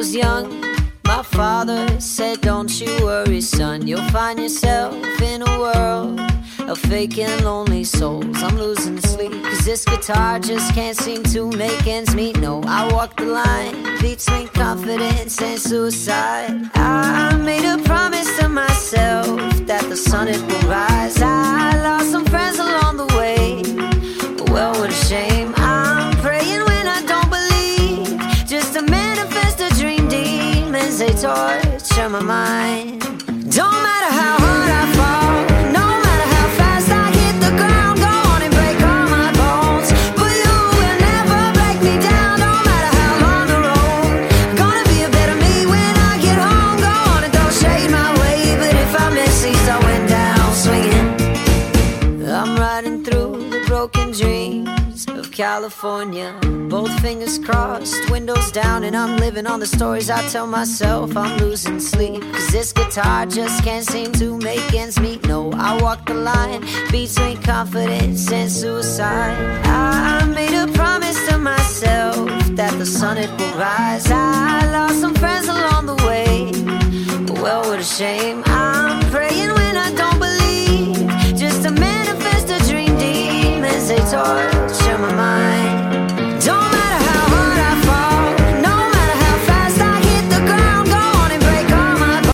was young, my father said, don't you worry, son. You'll find yourself in a world of fake and lonely souls. I'm losing sleep, cause this guitar just can't seem to make ends meet. No, I walk the line between confidence and suicide. I made a promise to myself that the sun it will rise. I lost some friends along the way, well, what a shame. I'm praying when I don't believe, just to manifest a dream. Demons, they torture my mind. Don't matter how hard I fall, no matter how fast I hit the ground, go on and break all my bones, but you will never break me down. No matter how long the road, gonna be a better me when I get home. Go on and throw shade my way, but if I miss these, I went down swinging. I'm riding through the broken dreams of California, both fingers crossed, windows down, and I'm living on the stories I tell myself. I'm losing sleep, cause this guitar just can't seem to make ends meet. No, I walk the line between confidence and suicide. I made a promise to myself that the sun it will rise.